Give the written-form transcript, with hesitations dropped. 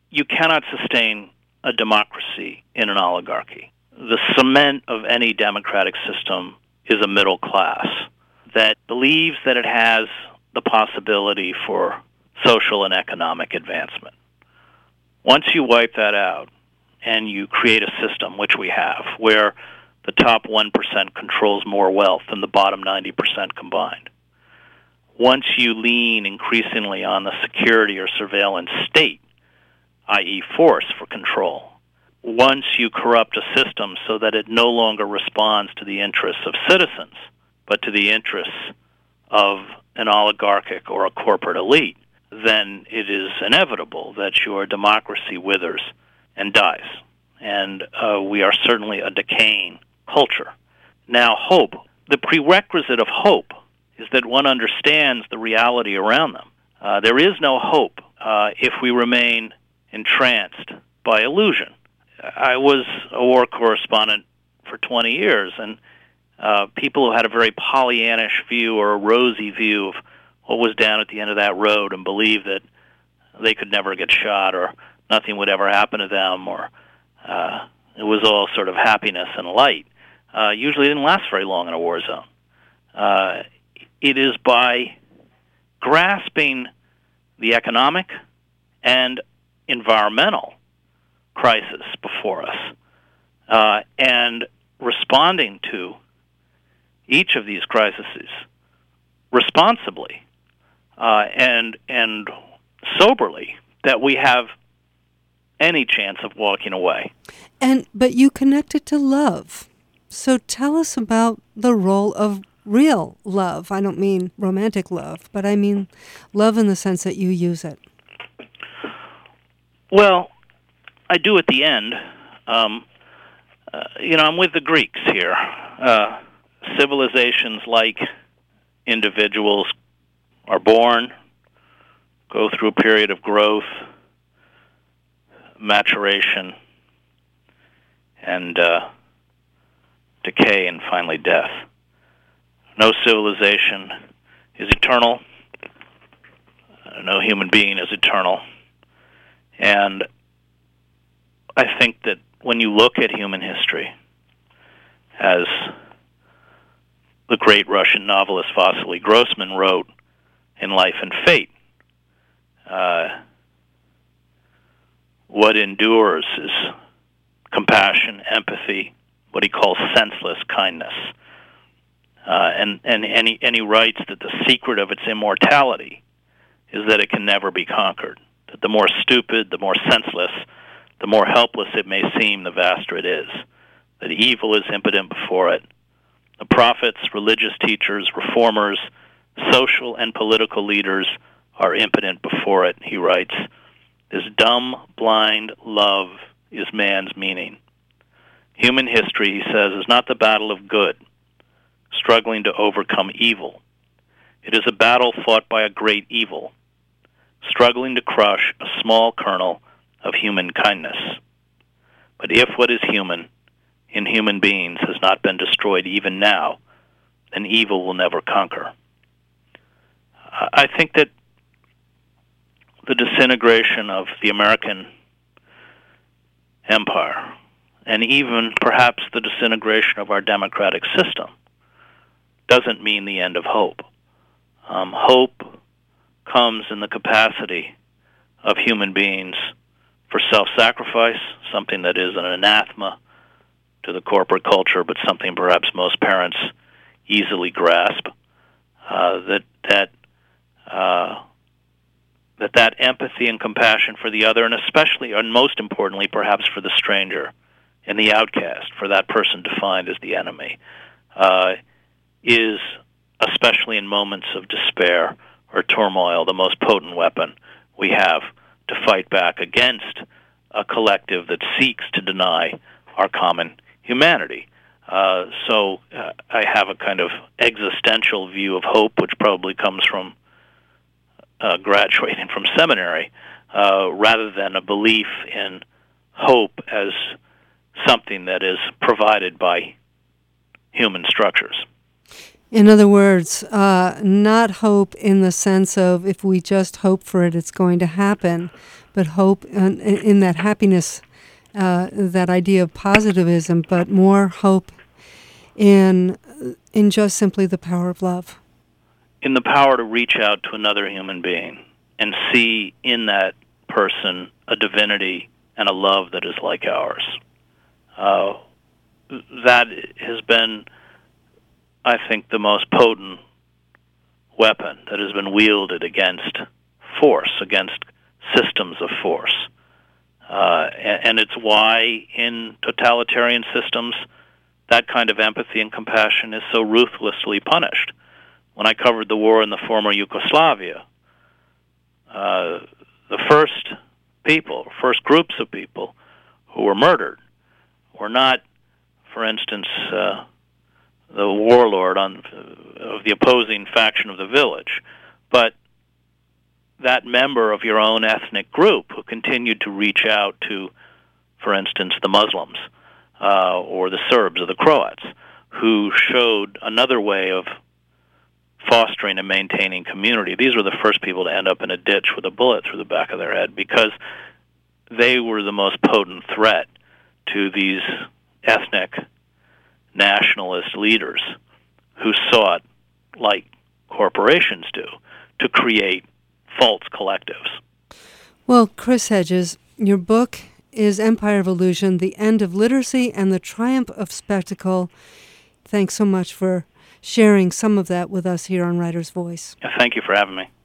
you cannot sustain a democracy in an oligarchy. The cement of any democratic system is a middle class that believes that it has the possibility for social and economic advancement. Once you wipe that out and you create a system, which we have, where the top 1% controls more wealth than the bottom 90% combined, once you lean increasingly on the security or surveillance state, i.e. force for control, once you corrupt a system so that it no longer responds to the interests of citizens, but to the interests of an oligarchic or a corporate elite, then it is inevitable that your democracy withers and dies. And we are certainly a decaying culture. Now, hope. The prerequisite of hope is that one understands the reality around them. There is no hope if we remain entranced by illusion. I was a war correspondent for 20 years, and people who had a very Pollyannish view or a rosy view of what was down at the end of that road and believed that they could never get shot or nothing would ever happen to them, or it was all sort of happiness and light, usually didn't last very long in a war zone. It is by grasping the economic and environmental crisis before us and responding to each of these crises responsibly and soberly that we have any chance of walking away. But you connect it to love. So tell us about the role of real love. I don't mean romantic love, but I mean love in the sense that you use it. Well, I do at the end. I'm with the Greeks here. Civilizations, like individuals, are born, go through a period of growth, maturation, and decay, and finally death. No civilization is eternal. No human being is eternal. And I think that when you look at human history, as the great Russian novelist Vasily Grossman wrote in Life and Fate, what endures is compassion, empathy, what he calls senseless kindness. And he writes that the secret of its immortality is that it can never be conquered. That the more stupid, the more senseless, the more helpless it may seem, the vaster it is. That evil is impotent before it. The prophets, religious teachers, reformers, social and political leaders are impotent before it, he writes. This dumb, blind love is man's meaning. Human history, he says, is not the battle of good, struggling to overcome evil. It is a battle fought by a great evil, struggling to crush a small kernel of human kindness. But if what is human in human beings has not been destroyed even now, then evil will never conquer. I think that the disintegration of the American empire, and even perhaps the disintegration of our democratic system, doesn't mean the end of hope. Hope comes in the capacity of human beings for self-sacrifice, something that is an anathema to the corporate culture, but something perhaps most parents easily grasp. That empathy and compassion for the other, and especially, and most importantly, perhaps for the stranger and the outcast, for that person defined as the enemy, is, especially in moments of despair or turmoil, the most potent weapon we have to fight back against a collective that seeks to deny our common humanity. So I have a kind of existential view of hope, which probably comes from graduating from seminary, rather than a belief in hope as something that is provided by human structures. In other words, not hope in the sense of if we just hope for it, it's going to happen, but hope in that happiness, that idea of positivism, but more hope in just simply the power of love. In the power to reach out to another human being and see in that person a divinity and a love that is like ours. That has been, I think, the most potent weapon that has been wielded against force, against systems of force. And it's why in totalitarian systems that kind of empathy and compassion is so ruthlessly punished. When I covered the war in the former Yugoslavia, the first groups of people who were murdered were not, for instance, the warlord of the opposing faction of the village, but that member of your own ethnic group who continued to reach out to, for instance, the Muslims or the Serbs or the Croats, who showed another way of fostering and maintaining community. These were the first people to end up in a ditch with a bullet through the back of their head because they were the most potent threat to these ethnic nationalist leaders who sought, like corporations do, to create false collectives. Well, Chris Hedges, your book is Empire of Illusion, The End of Literacy and the Triumph of Spectacle. Thanks so much for sharing some of that with us here on Writer's Voice. Thank you for having me.